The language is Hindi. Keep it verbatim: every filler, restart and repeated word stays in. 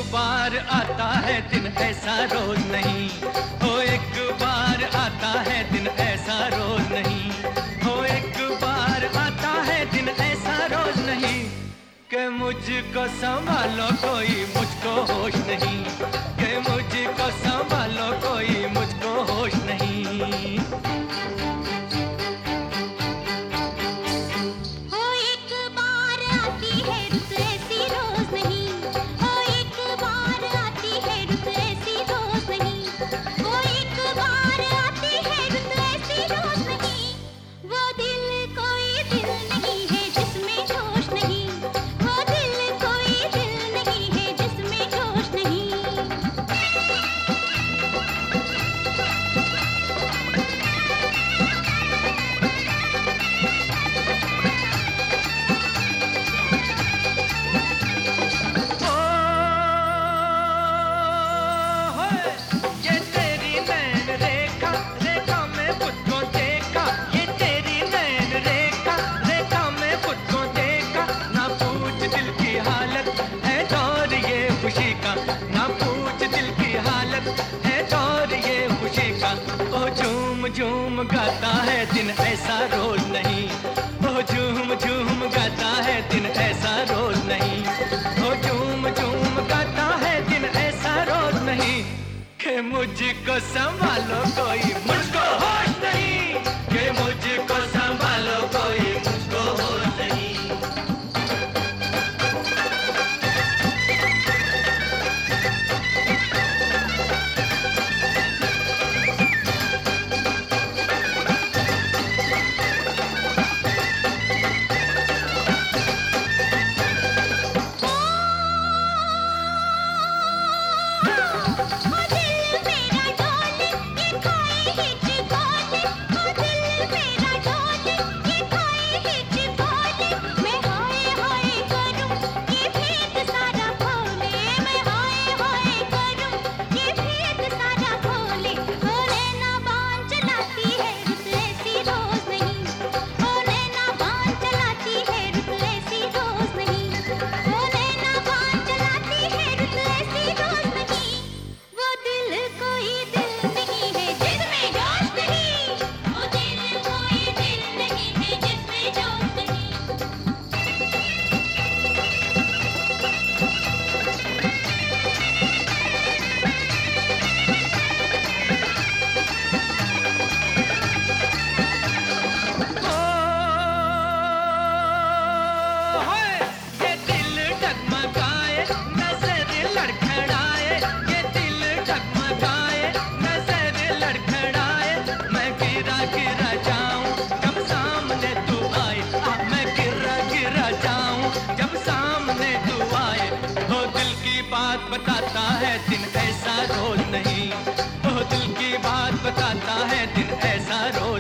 बार आता है दिन ऐसा रोज नहीं, हो एक बार आता है दिन ऐसा रोज नहीं, हो एक बार आता है दिन ऐसा रोज नहीं, कि मुझको संभालो कोई मुझको होश नहीं, कि मुझको संभालो कोई मुझको होश नहीं। ना पूछ दिल की हालत है दौर ये खुशी का, ओ झूम झूम गाता है दिन ऐसा रोज नहीं, ओ झूम झूम गाता है दिन ऐसा रोज नहीं, ओ झूम झूम गाता है दिन ऐसा रोज नहीं, कि मुझको संभालो कोई मुझको होश नहीं, कि मुझको संभालो कोई मुझको होश नहीं। बात बताता है दिन ऐसा रोज नहीं, ओ दिल की बात बताता है दिन ऐसा रोज